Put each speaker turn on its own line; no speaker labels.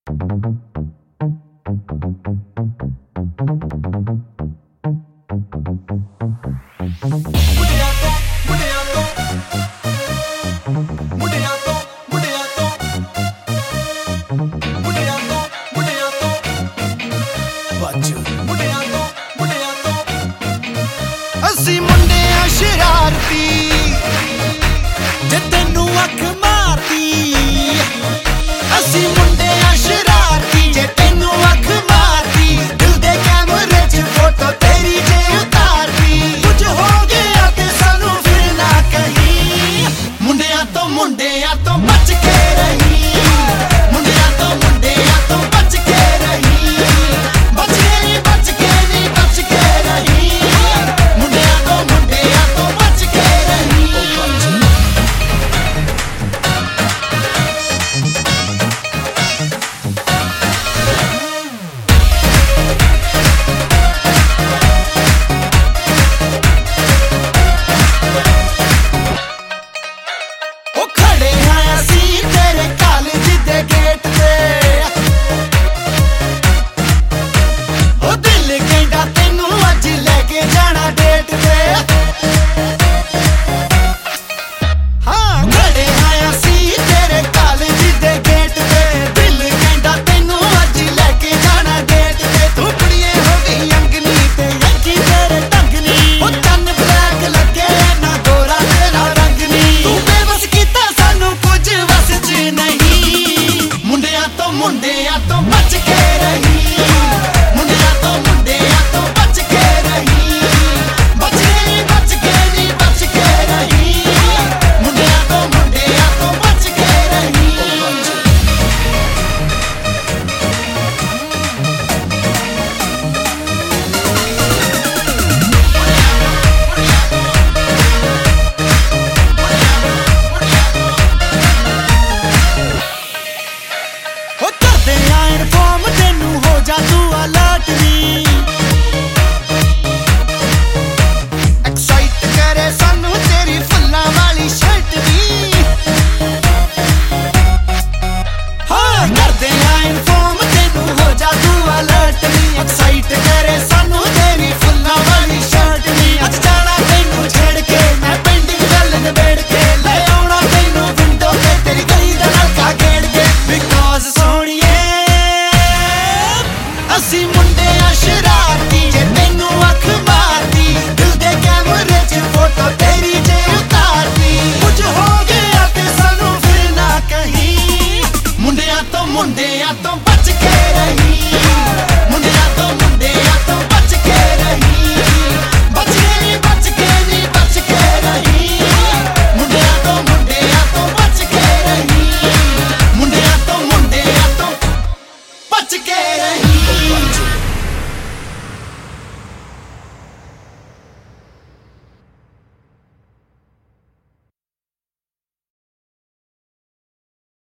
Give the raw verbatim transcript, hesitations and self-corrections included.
ਅਸੀਂ ਮੁੰਡੇ ਆ ਸ਼ਰਾਰਤੀ ਜੇ ਤੈਨੂੰ ਅੱਖ ਮਾਰਦੀ। ਅਸੀਂ ਮੁੰਡੇ ਆ ਸ਼ਰਾਰਤੀ ਜੇ ਤੈਨੂੰ ਅੱਖ ਮਾਰਦੀ। ਦਿਲ ਦੇ ਕੈਮਰੇ 'ਚ ਫੋਟੋ ਤੇਰੀ ਜੇ ਉਤਾਰਦੀ। ਕੁਝ ਹੋ ਗਿਆ ਤੇ ਸਾਨੂੰ ਫਿਰ ਨਾ ਕਹੀਂ। ਮੁੰਡਿਆਂ ਤੋਂ ਮੁੰਡਿਆਂ ਤੋਂ ਬਚ ਕੇ ਰਹੀ। ਮੁੰਡਿਆਂ ਤੋਂ ਮੁੰਡਿਆਂ ਤੋਂ ਬਚ ਕੇ ਰਹੀ। ਬਚ ਕੇ ਨਹੀਂ ਬਚ ਕੇ ਨਹੀਂ ਬਚ ਕੇ ਰਹੀ। ਮੁੰਡਿਆਂ ਤੋਂ ਬਚ ਕੇ ਰਹੀ। ਮੁੰਡਿਆਂ ਤੋਂ ਮੁੰਡਿਆਂ ਤੋਂ ਬਚ ਕੇ ਰਹੀ। ਬਚ ਕੇ ਬਚ ਕੇ ਨਹੀਂ ਬਚ ਕੇ ਰਹੀ। ਮੁੰਡਿਆਂ ਤੋਂ ਮੁੰਡਿਆਂ ਤੋਂ ਬਚ ਕੇ ਰਹੀ। ਹੋ ਕਰਦੇ ਆਇਰ ਫੋਮ ਤੈਨੂੰ ਹੋ ਜਾ ਤੂੰ ਅਲਰਟ ਨੀ। ਐਕਸਾਈਟ ਕਰੇ ਸਾਨੂੰ ਤੇਰੀ ਫੁੱਲਾਂ ਵਾਲੀ ਸ਼ਰਟ ਨੀ। ਹਾਂ ਕਰਦੇ ਆਇਰ ਫੋਮ ਤੈਨੂੰ ਹੋ ਜਾ ਤੂੰ ਅਲਰਟ ਨੀ। ਐਕਸਾਈਟ ਕਰੇ ਸਾਨੂੰ ਤੇਰੀ ਫੁੱਲਾਂ ਵਾਲੀ ਸ਼ਰਟ ਨੀ। ਅੱਜ ਜਾਣਾ ਤੈਨੂੰ ਛੇੜ ਕੇ ਮੈਂ ਪੈਂਡਿੰਗ ਗੱਲ ਨਿਬੇੜ ਕੇ ਲੈ ਆਉਣਾ ਤੈਨੂੰ ਵਿੰਡੋ ਤੇ ਤੇਰੀ ਗਲੀ ਦਾ ਨਲਕਾ ਗੇੜ ਕੇ। ਬਿਕੋਜ਼ ਅਸੀਂ ਮੁੰਡੇ ਆ ਸ਼ਰਾਰਤੀ ਜੇ ਤੈਨੂੰ ਅੱਖ ਮਾਰਦੀ। ਦਿਲ ਦੇ ਕੈਮਰੇ 'ਚ ਫੋਟੋ ਤੇਰੀ ਜੇ ਉਤਾਰਦੀ। ਕੁਝ ਹੋ ਗਿਆ ਤੇ ਸਾਨੂੰ ਫਿਰ ਨਾ ਕਹੀਂ। ਮੁੰਡਿਆਂ ਤੋਂ ਮੁੰਡਿਆਂ ਤੋਂ ਬਚ ਕੇ ਰਹੀ। ਮੁੰਡਿਆਂ